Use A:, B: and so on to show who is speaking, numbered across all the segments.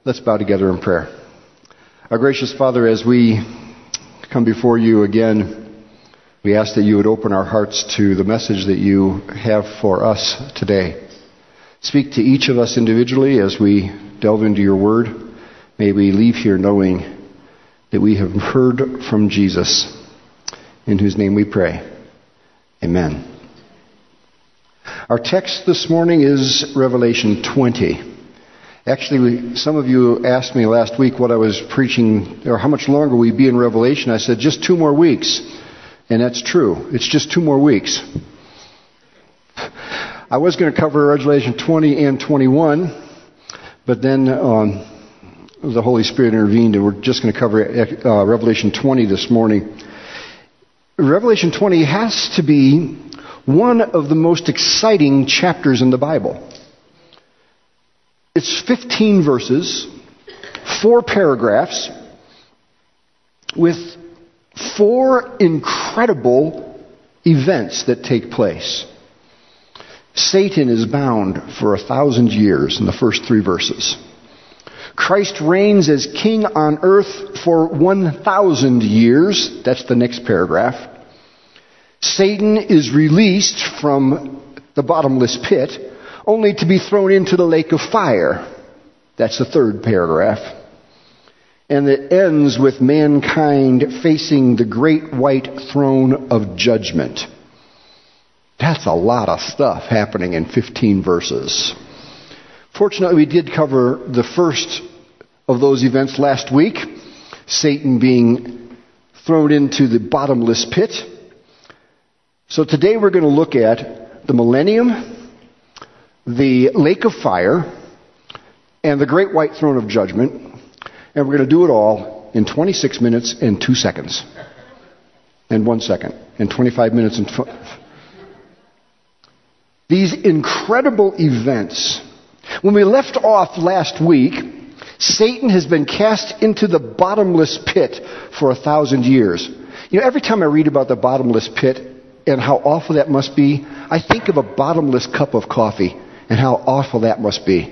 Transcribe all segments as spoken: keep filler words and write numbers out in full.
A: Let's bow together in prayer. Our gracious Father, as we come before you again, we ask that you would open our hearts to the message that you have for us today. Speak to each of us individually as we delve into your word. May we leave here knowing that we have heard from Jesus, in whose name we pray. Amen. Our text this morning is Revelation twenty. Actually, we, some of you asked me last week what I was preaching, or how much longer we'd be in Revelation. I said, just two more weeks. And that's true. It's just two more weeks. I was going to cover Revelation twenty and twenty-one, but then um, the Holy Spirit intervened, and we're just going to cover uh, Revelation twenty this morning. Revelation twenty has to be one of the most exciting chapters in the Bible. It's fifteen verses, four paragraphs, with four incredible events that take place. Satan is bound for a thousand years in the first three verses. Christ reigns as king on earth for one thousand years. That's the next paragraph. Satan is released from the bottomless pit, only to be thrown into the lake of fire. That's the third paragraph. And it ends with mankind facing the great white throne of judgment. That's a lot of stuff happening in fifteen verses. Fortunately, we did cover the first of those events last week, Satan being thrown into the bottomless pit. So today we're going to look at the millennium, the lake of fire, and the great white throne of judgment. And we're going to do it all in twenty-six minutes and two seconds. And one second. And twenty-five minutes and... Tw- These incredible events. When we left off last week, Satan has been cast into the bottomless pit for a thousand years. You know, every time I read about the bottomless pit and how awful that must be, I think of a bottomless cup of coffee and how awful that must be.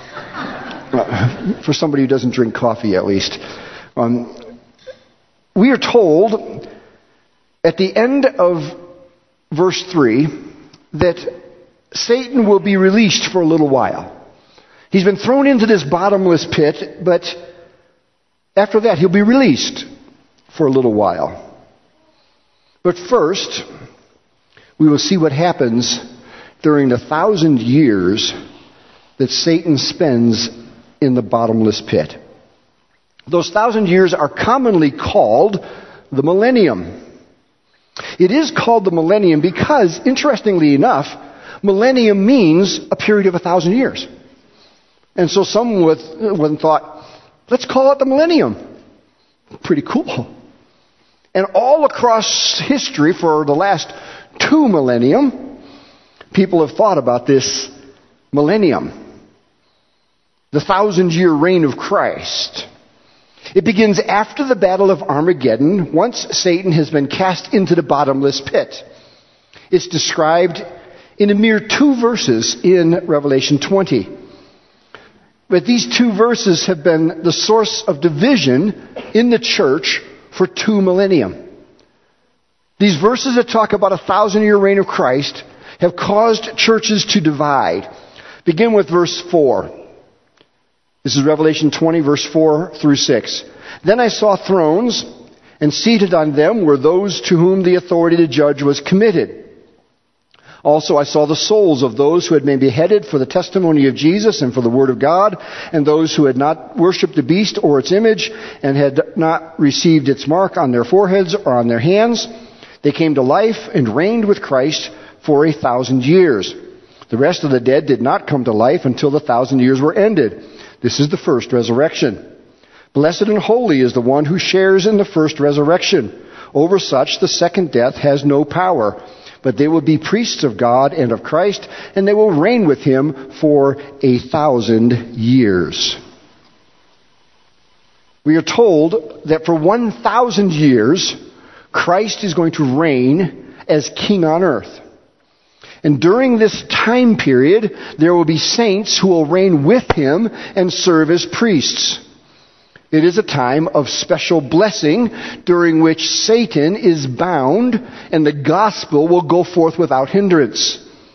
A: For somebody who doesn't drink coffee, at least. Um, we are told at the end of verse three that Satan will be released for a little while. He's been thrown into this bottomless pit, but after that he'll be released for a little while. But first, we will see what happens during the thousand years that Satan spends in the bottomless pit. Those thousand years are commonly called the millennium. It is called the millennium because, interestingly enough, millennium means a period of a thousand years. And so some with, with thought, let's call it the millennium. Pretty cool. And all across history for the last two millennium, people have thought about this millennium. The thousand-year reign of Christ. It begins after the Battle of Armageddon, once Satan has been cast into the bottomless pit. It's described in a mere two verses in Revelation twenty. But these two verses have been the source of division in the church for two millennium. These verses that talk about a thousand-year reign of Christ have caused churches to divide. Begin with verse four. This is Revelation twenty, verse four through six. Then I saw thrones, and seated on them were those to whom the authority to judge was committed. Also I saw the souls of those who had been beheaded for the testimony of Jesus and for the word of God, and those who had not worshipped the beast or its image, and had not received its mark on their foreheads or on their hands. They came to life and reigned with Christ for a thousand years. The rest of the dead did not come to life until the thousand years were ended. This is the first resurrection. Blessed and holy is the one who shares in the first resurrection. Over such the second death has no power. But they will be priests of God and of Christ, and they will reign with him for a thousand years. We are told that for one thousand years, Christ is going to reign as king on earth. And during this time period, there will be saints who will reign with him and serve as priests. It is a time of special blessing during which Satan is bound and the gospel will go forth without hindrance.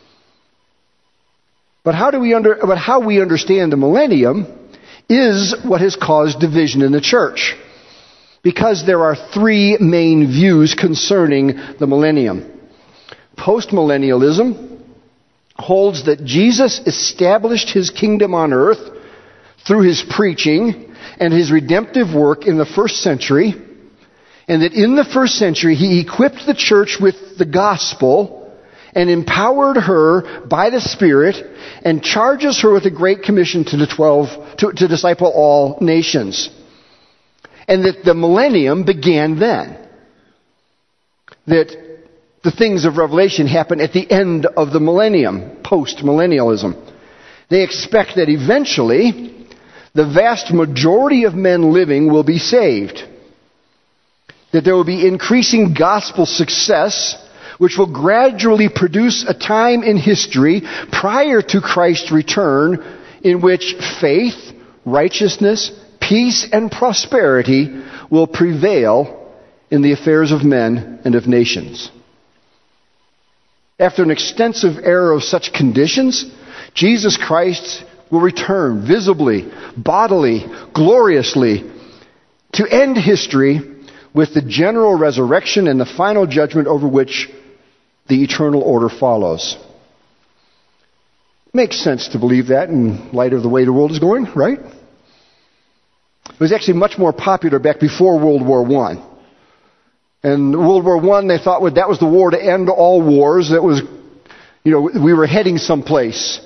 A: But how do we under, but how we understand the millennium is what has caused division in the church. Because there are three main views concerning the millennium. Postmillennialism holds that Jesus established his kingdom on earth through his preaching and his redemptive work in the first century, and that in the first century he equipped the church with the gospel and empowered her by the Spirit and charges her with a great commission to the twelve to, to disciple all nations. And that the millennium began then. That the things of Revelation happen at the end of the millennium, post-millennialism. They expect that eventually the vast majority of men living will be saved. That there will be increasing gospel success, which will gradually produce a time in history prior to Christ's return in which faith, righteousness, peace, and prosperity will prevail in the affairs of men and of nations. After an extensive era of such conditions, Jesus Christ will return visibly, bodily, gloriously, to end history with the general resurrection and the final judgment over which the eternal order follows. Makes sense to believe that in light of the way the world is going, right? It was actually much more popular back before World War One. And World War One, they thought well, that was the war to end all wars. That was, you know, we were heading someplace.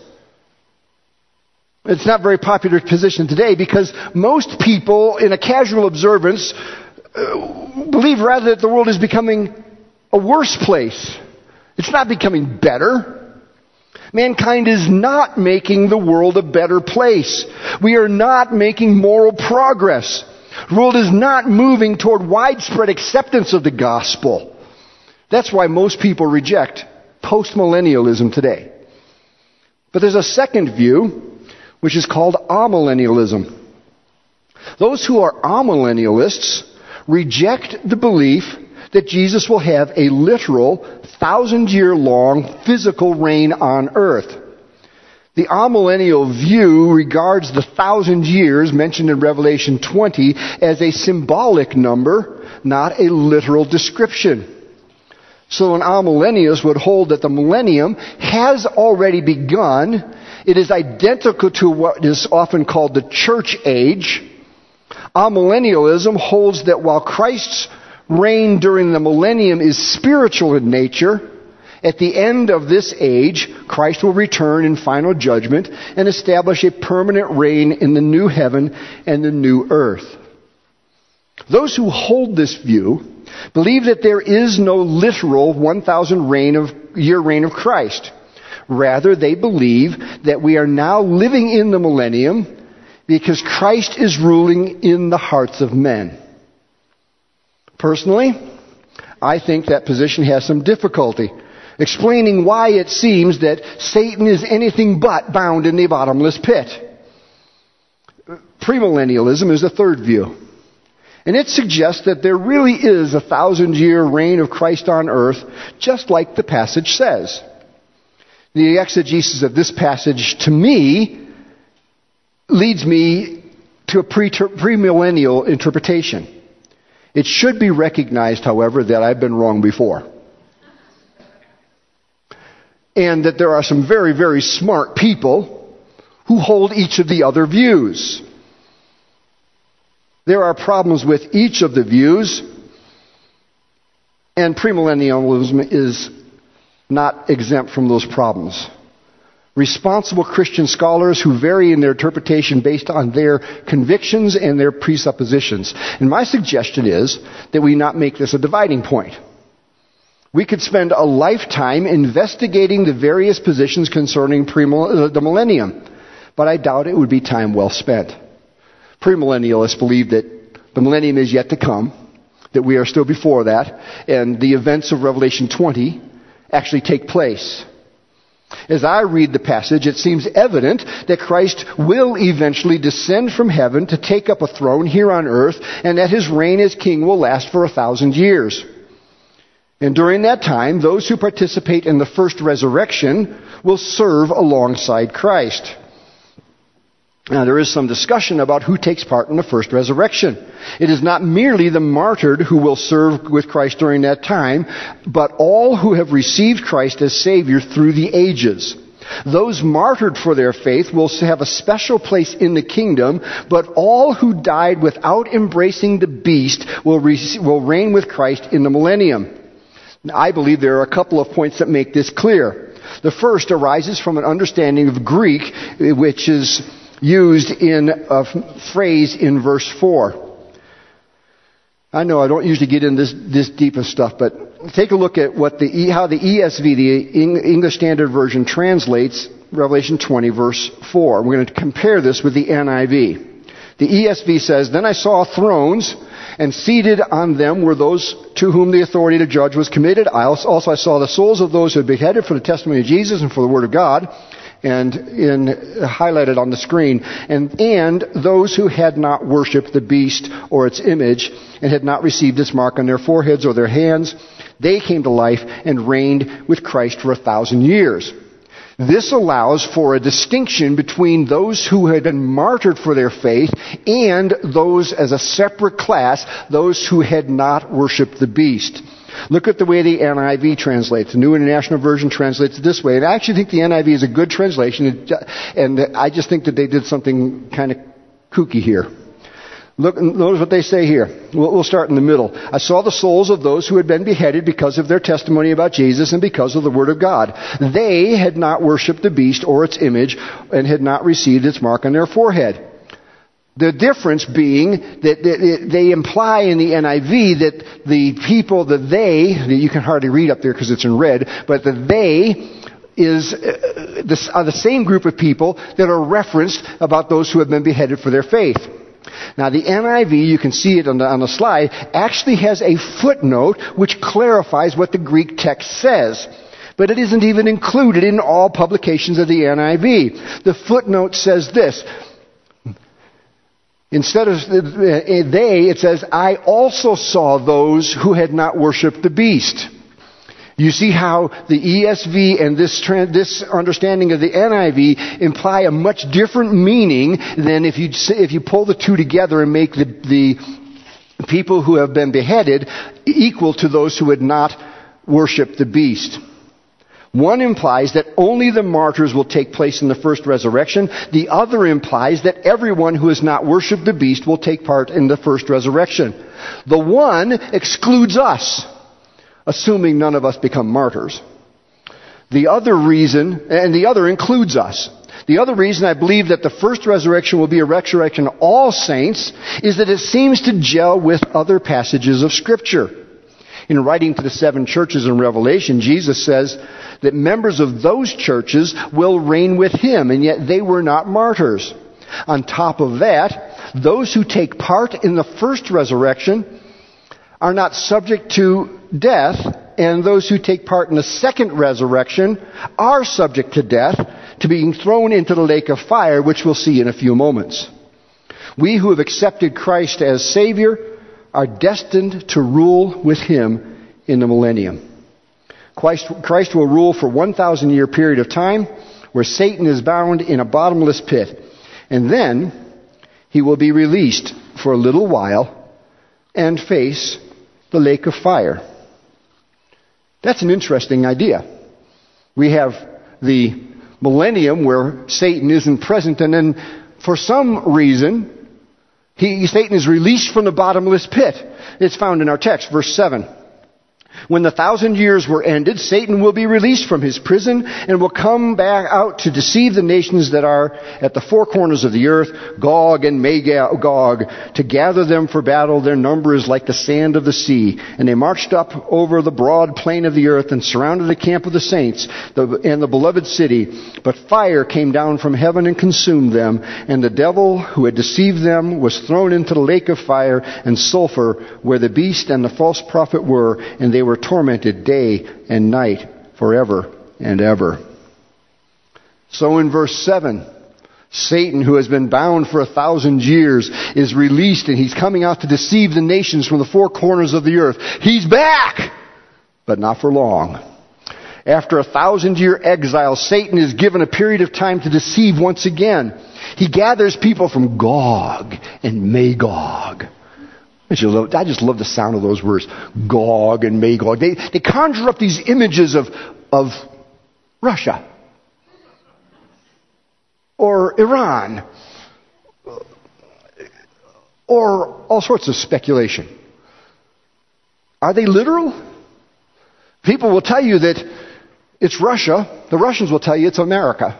A: It's not a very popular position today because most people, in a casual observance, uh, believe rather that the world is becoming a worse place. It's not becoming better. Mankind is not making the world a better place. We are not making moral progress. The world is not moving toward widespread acceptance of the gospel. That's why most people reject postmillennialism today. But there's a second view, which is called amillennialism. Those who are amillennialists reject the belief that Jesus will have a literal, thousand-year-long physical reign on earth. The amillennial view regards the thousand years mentioned in Revelation twenty as a symbolic number, not a literal description. So an amillennialist would hold that the millennium has already begun. It is identical to what is often called the church age. Amillennialism holds that while Christ's reign during the millennium is spiritual in nature, at the end of this age, Christ will return in final judgment and establish a permanent reign in the new heaven and the new earth. Those who hold this view believe that there is no literal one thousand reign of, year reign of Christ. Rather, they believe that we are now living in the millennium because Christ is ruling in the hearts of men. Personally, I think that position has some difficulty explaining why it seems that Satan is anything but bound in the bottomless pit. Premillennialism is the third view. And it suggests that there really is a thousand-year reign of Christ on earth, just like the passage says. The exegesis of this passage, to me, leads me to a pre- premillennial interpretation. It should be recognized, however, that I've been wrong before. And that there are some very, very smart people who hold each of the other views. There are problems with each of the views, and premillennialism is not exempt from those problems. Responsible Christian scholars who vary in their interpretation based on their convictions and their presuppositions. And my suggestion is that we not make this a dividing point. We could spend a lifetime investigating the various positions concerning premill- the millennium, but I doubt it would be time well spent. Premillennialists believe that the millennium is yet to come, that we are still before that, and the events of Revelation twenty actually take place. As I read the passage, it seems evident that Christ will eventually descend from heaven to take up a throne here on earth, and that his reign as king will last for a thousand years. And during that time, those who participate in the first resurrection will serve alongside Christ. Now, there is some discussion about who takes part in the first resurrection. It is not merely the martyred who will serve with Christ during that time, but all who have received Christ as Savior through the ages. Those martyred for their faith will have a special place in the kingdom, but all who died without embracing the beast will, re- will reign with Christ in the millennium. I believe there are a couple of points that make this clear. The first arises from an understanding of Greek, which is used in a phrase in verse four. I know I don't usually get into this, this deep of stuff, but take a look at what the how the E S V, the English Standard Version, translates Revelation twenty, verse four. We're going to compare this with the N I V. The E S V says, "Then I saw thrones, and seated on them were those to whom the authority to judge was committed. I also, also I saw the souls of those who had been beheaded for the testimony of Jesus and for the word of God." And in highlighted on the screen, and and those who had not worshipped the beast or its image, and had not received its mark on their foreheads or their hands, they came to life and reigned with Christ for a thousand years. This allows for a distinction between those who had been martyred for their faith and those as a separate class, those who had not worshipped the beast. Look at the way the N I V translates. The New International Version translates it this way. And I actually think the N I V is a good translation, and I just think that they did something kind of kooky here. Look, notice what they say here. We'll, we'll start in the middle. "I saw the souls of those who had been beheaded because of their testimony about Jesus and because of the word of God. They had not worshipped the beast or its image and had not received its mark on their forehead." The difference being that they imply in the N I V that the people, the they, you can hardly read up there because it's in red, but the they is the, are the same group of people that are referenced about those who have been beheaded for their faith. Now, the N I V, you can see it on the, on the slide, actually has a footnote which clarifies what the Greek text says. But it isn't even included in all publications of the N I V. The footnote says this. Instead of they, it says, "I also saw those who had not worshipped the beast." You see how the E S V and this trans, this understanding of the N I V imply a much different meaning than if you if you pull the two together and make the the people who have been beheaded equal to those who had not worshipped the beast. One implies that only the martyrs will take place in the first resurrection. The other implies that everyone who has not worshipped the beast will take part in the first resurrection. The one excludes us, assuming none of us become martyrs. The other reason, and the other includes us. The other reason I believe that the first resurrection will be a resurrection of all saints is that it seems to gel with other passages of Scripture. In writing to the seven churches in Revelation, Jesus says that members of those churches will reign with him, and yet they were not martyrs. On top of that, those who take part in the first resurrection are not subject to death, and those who take part in the second resurrection are subject to death, to being thrown into the lake of fire, which we'll see in a few moments. We who have accepted Christ as Savior are destined to rule with him in the millennium. Christ, Christ will rule for one thousand year period of time where Satan is bound in a bottomless pit. And then he will be released for a little while and face the lake of fire. That's an interesting idea. We have the millennium where Satan isn't present, and then for some reason He, Satan is released from the bottomless pit. It's found in our text, verse seven. When the thousand years were ended, Satan will be released from his prison and will come back out to deceive the nations that are at the four corners of the earth, Gog and Magog, to gather them for battle. Their number is like the sand of the sea. And they marched up over the broad plain of the earth and surrounded the camp of the saints and the beloved city. But fire came down from heaven and consumed them. And the devil who had deceived them was thrown into the lake of fire and sulfur, where the beast and the false prophet were, and they were tormented day and night forever and ever. So in verse seven, Satan, who has been bound for a thousand years, is released, and he's coming out to deceive the nations from the four corners of the earth. He's back, but not for long. After a thousand-year exile, Satan is given a period of time to deceive once again. He gathers people from Gog and Magog. I just love, I just love the sound of those words, Gog and Magog. They, they conjure up these images of, of Russia or Iran or all sorts of speculation. Are they literal? People will tell you that it's Russia. The Russians will tell you it's America.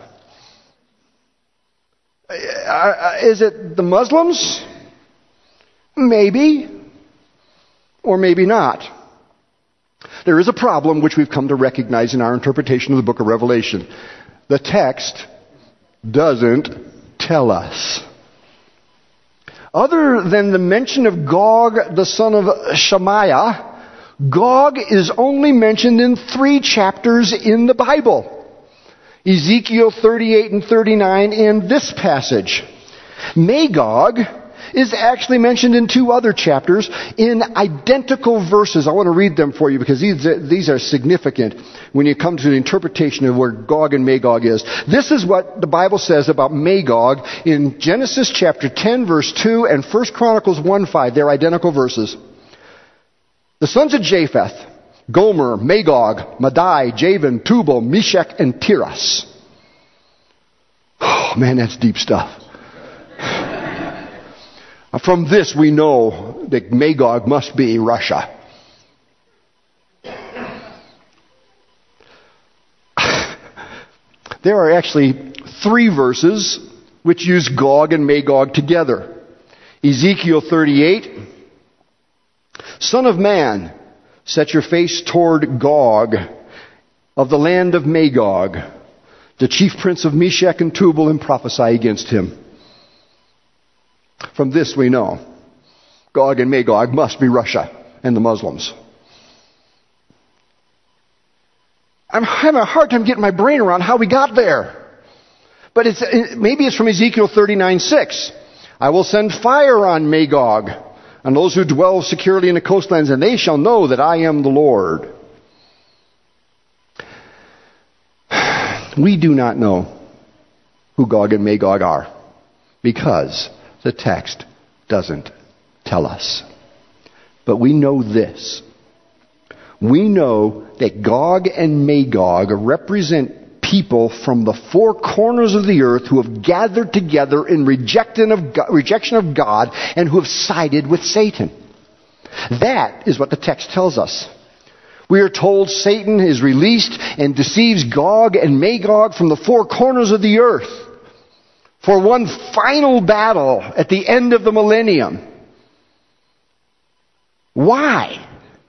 A: Is it the Muslims? Maybe. Or maybe not. There is a problem which we've come to recognize in our interpretation of the book of Revelation. The text doesn't tell us. Other than the mention of Gog, the son of Shemaiah, Gog is only mentioned in three chapters in the Bible. Ezekiel thirty-eight and thirty-nine and this passage. Magog is actually mentioned in two other chapters in identical verses. I want to read them for you because these, these are significant when you come to the interpretation of where Gog and Magog is. This is what the Bible says about Magog in Genesis chapter ten verse two and First Chronicles one five. They're identical verses. The sons of Japheth, Gomer, Magog, Madai, Javan, Tubal, Meshach, and Tiras. Oh man, that's deep stuff. From this we know that Magog must be Russia. There are actually three verses which use Gog and Magog together. Ezekiel thirty-eight, Son of man, set your face toward Gog of the land of Magog, the chief prince of Meshach and Tubal, and prophesy against him. From this we know Gog and Magog must be Russia and the Muslims. I'm having a hard time getting my brain around how we got there. But it's, maybe it's from Ezekiel thirty-nine six. I will send fire on Magog, on those who dwell securely in the coastlands, and they shall know that I am the Lord. We do not know who Gog and Magog are because the text doesn't tell us. But we know this. We know that Gog and Magog represent people from the four corners of the earth who have gathered together in rejection of God, rejection of God and who have sided with Satan. That is what the text tells us. We are told Satan is released and deceives Gog and Magog from the four corners of the earth for one final battle at the end of the millennium. Why?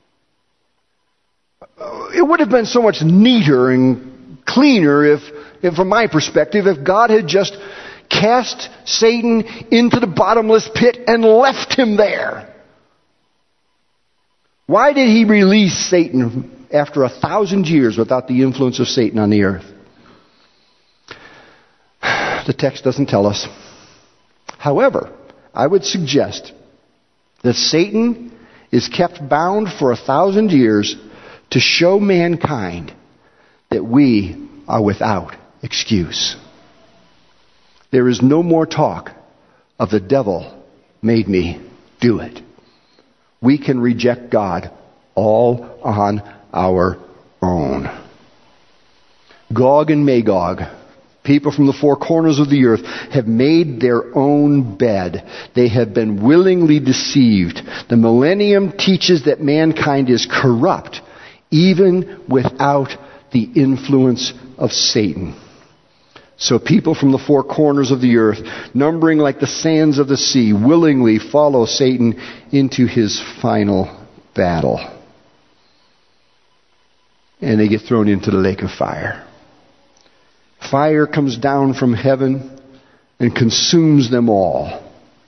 A: It would have been so much neater and cleaner if, if, from my perspective, if God had just cast Satan into the bottomless pit and left him there. Why did he release Satan after a thousand years without the influence of Satan on the earth? The text doesn't tell us. However, I would suggest that Satan is kept bound for a thousand years to show mankind that we are without excuse. There is no more talk of the devil made me do it. We can reject God all on our own. Gog and Magog, people from the four corners of the earth, have made their own bed. They have been willingly deceived. The millennium teaches that mankind is corrupt, even without the influence of Satan. So people from the four corners of the earth, numbering like the sands of the sea, willingly follow Satan into his final battle. And they get thrown into the lake of fire. Fire comes down from heaven and consumes them all.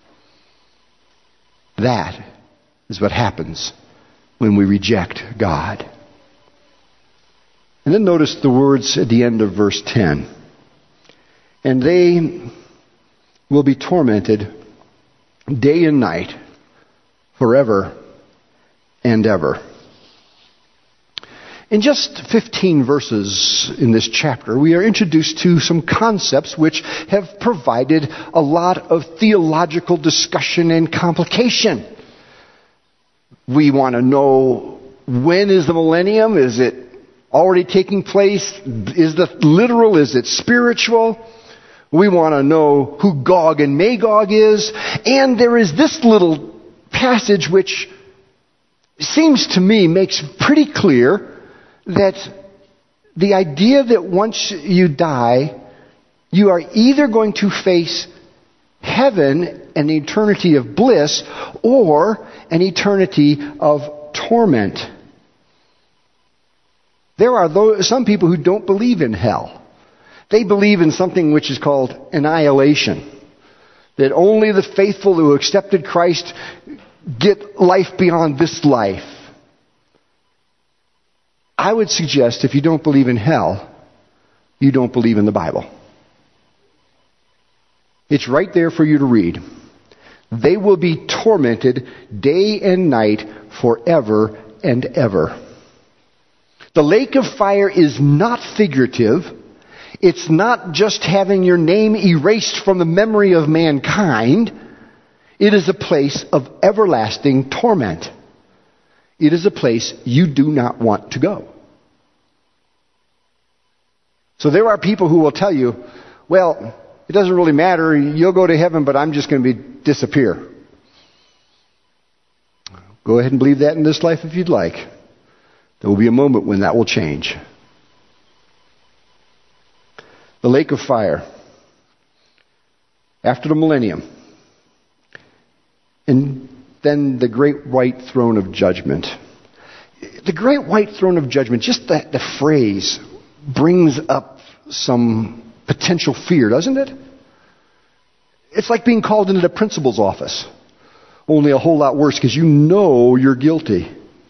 A: That is what happens when we reject God. And then notice the words at the end of verse ten. And they will be tormented day and night forever and ever. In just fifteen verses in this chapter, we are introduced to some concepts which have provided a lot of theological discussion and complication. We want to know, when is the millennium? Is it already taking place? Is it literal? Is it spiritual? We want to know who Gog and Magog is. And there is this little passage which seems to me makes pretty clear that the idea that once you die, you are either going to face heaven, an eternity of bliss, or an eternity of torment. There are those, some people who don't believe in hell. They believe in something which is called annihilation. That only the faithful who accepted Christ get life beyond this life. I would suggest if you don't believe in hell, you don't believe in the Bible. It's right there for you to read. They will be tormented day and night forever and ever. The lake of fire is not figurative. It's not just having your name erased from the memory of mankind. It is a place of everlasting torment. It is a place you do not want to go. So there are people who will tell you, well, it doesn't really matter. You'll go to heaven, but I'm just going to be disappear. Go ahead and believe that in this life if you'd like. There will be a moment when that will change. The lake of fire. After the millennium. And then the great white throne of judgment. The great white throne of judgment, just that the phrase brings up some potential fear, doesn't it? It's like being called into the principal's office. Only a whole lot worse because you know you're guilty.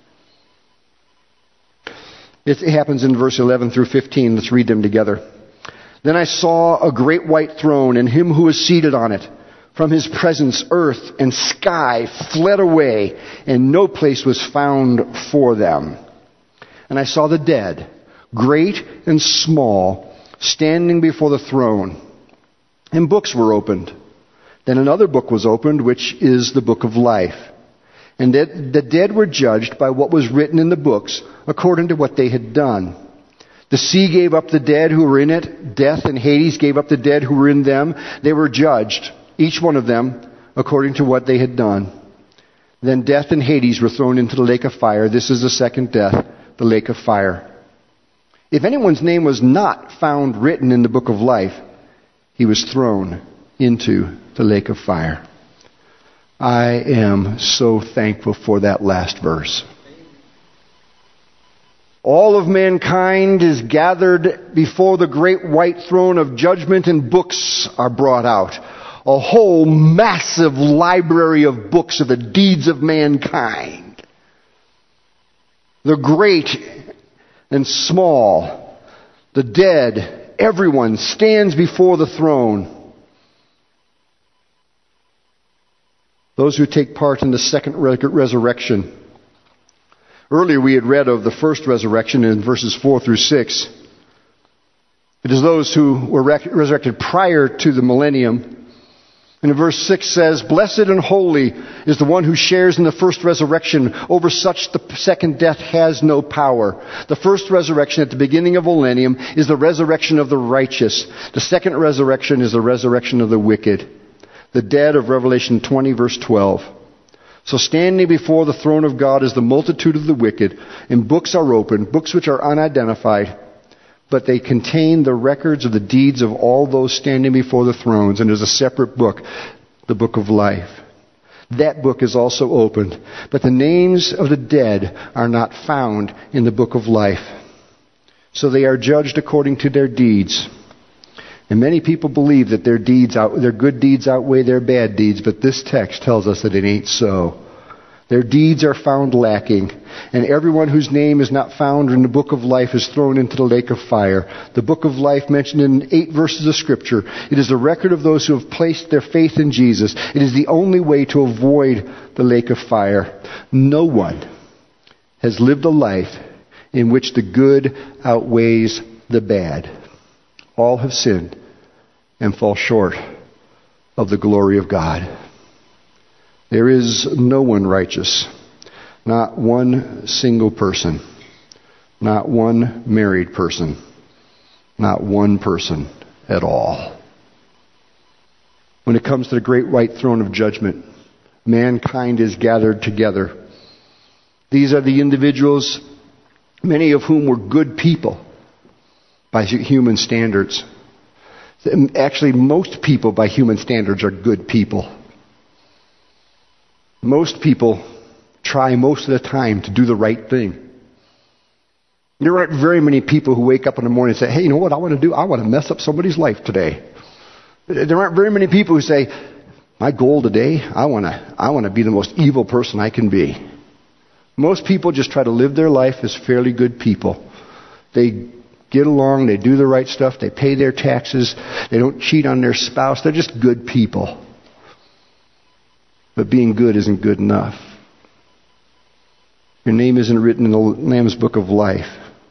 A: It happens in verse eleven through fifteen. Let's read them together. Then I saw a great white throne and him who was seated on it. From his presence, earth and sky fled away, and no place was found for them. And I saw the dead, great and small, standing before the throne. And books were opened. Then another book was opened, which is the book of life. And the dead were judged by what was written in the books, according to what they had done. The sea gave up the dead who were in it. Death and Hades gave up the dead who were in them. They were judged, each one of them, according to what they had done. Then death and Hades were thrown into the lake of fire. This is the second death, the lake of fire. If anyone's name was not found written in the book of life, he was thrown into the lake of fire. I am so thankful for that last verse. All of mankind is gathered before the great white throne of judgment, and books are brought out. A whole massive library of books of the deeds of mankind. The great and small, the dead, everyone stands before the throne. Those who take part in the second resurrection. Earlier we had read of the first resurrection in verses four through six. It is those who were resurrected prior to the millennium. And in verse six says, "Blessed and holy is the one who shares in the first resurrection. Over such the second death has no power." The first resurrection at the beginning of millennium is the resurrection of the righteous. The second resurrection is the resurrection of the wicked. The dead of Revelation twenty verse twelve. So standing before the throne of God is the multitude of the wicked, and books are opened, books which are unidentified, but they contain the records of the deeds of all those standing before the thrones, and there's a separate book, the book of life. That book is also opened, but the names of the dead are not found in the book of life. So they are judged according to their deeds. And many people believe that their deeds, out, their good deeds outweigh their bad deeds, but this text tells us that it ain't so. Their deeds are found lacking, and everyone whose name is not found in the book of life is thrown into the lake of fire. The book of life mentioned in eight verses of Scripture. It is a record of those who have placed their faith in Jesus. It is the only way to avoid the lake of fire. No one has lived a life in which the good outweighs the bad. All have sinned and fall short of the glory of God. There is no one righteous, not one single person, not one married person, not one person at all. When it comes to the great white throne of judgment, mankind is gathered together. These are the individuals, many of whom were good people by human standards. Actually, most people by human standards are good people. Most people try most of the time to do the right thing. There aren't very many people who wake up in the morning and say, hey, you know what I want to do? I want to mess up somebody's life today. There aren't very many people who say, my goal today, I want to I want to be the most evil person I can be. Most people just try to live their life as fairly good people. They get along, they do the right stuff, they pay their taxes, they don't cheat on their spouse, they're just good people. But being good isn't good enough. Your name isn't written in the Lamb's Book of Life.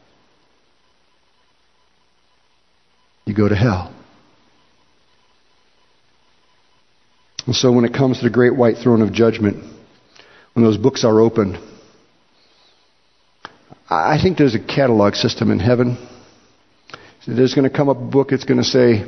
A: You go to hell. And so when it comes to the great white throne of judgment, when those books are opened, I think there's a catalog system in heaven. So there's going to come up a book, it's going to say,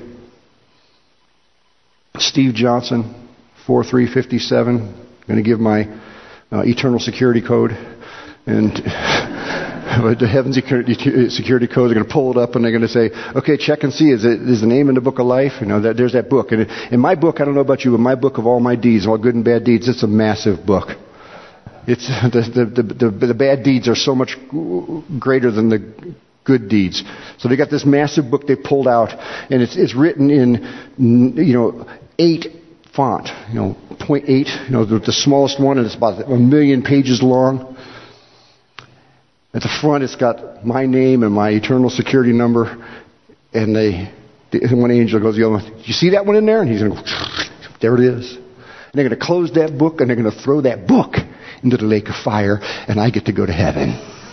A: Steve Johnson, four three five seven. I'm going to give my uh, eternal security code. And the heaven's security code, they're going to pull it up and they're going to say, okay, check and see, is, it, is the name in the book of life? You know, that, there's that book. And in my book, I don't know about you, but my book of all my deeds, all good and bad deeds, it's a massive book. It's the, the, the, the, the bad deeds are so much greater than the good deeds. So they got this massive book they pulled out, and it's, it's written in, you know, eight font, you know, point eight, you know, the, the smallest one, and it's about a million pages long. At the front, it's got my name and my eternal security number, and they, the, one angel goes, the other one, you see that one in there? And he's going to go, there it is. And they're going to close that book, and they're going to throw that book into the lake of fire, and I get to go to heaven.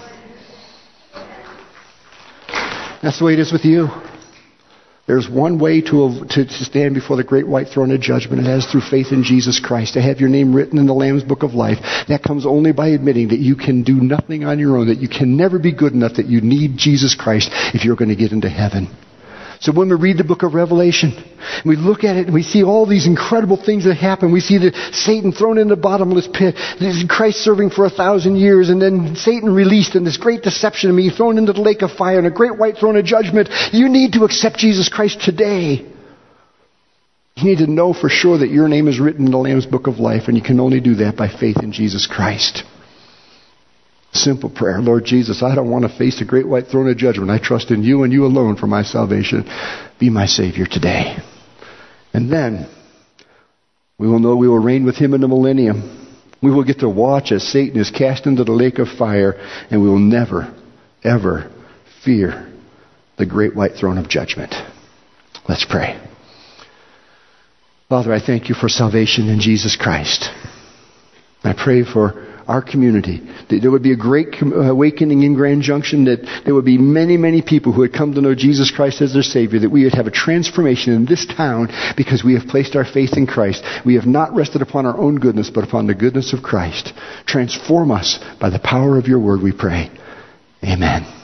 A: That's the way it is with you. There's one way to, to, to stand before the great white throne of judgment, and that is through faith in Jesus Christ, to have your name written in the Lamb's Book of Life. That comes only by admitting that you can do nothing on your own, that you can never be good enough, that you need Jesus Christ if you're going to get into heaven. So when we read the book of Revelation, we look at it and we see all these incredible things that happen. We see that Satan thrown in the bottomless pit, Christ serving for a thousand years, and then Satan released in this great deception and being thrown into the lake of fire and a great white throne of judgment. You need to accept Jesus Christ today. You need to know for sure that your name is written in the Lamb's Book of Life, and you can only do that by faith in Jesus Christ. Simple prayer. Lord Jesus, I don't want to face the great white throne of judgment. I trust in you and you alone for my salvation. Be my Savior today. And then we will know we will reign with him in the millennium. We will get to watch as Satan is cast into the lake of fire, and we will never, ever fear the great white throne of judgment. Let's pray. Father, I thank you for salvation in Jesus Christ. I pray for our community, that there would be a great awakening in Grand Junction, that there would be many, many people who would come to know Jesus Christ as their Savior, that we would have a transformation in this town because we have placed our faith in Christ. We have not rested upon our own goodness, but upon the goodness of Christ. Transform us by the power of your word, we pray. Amen.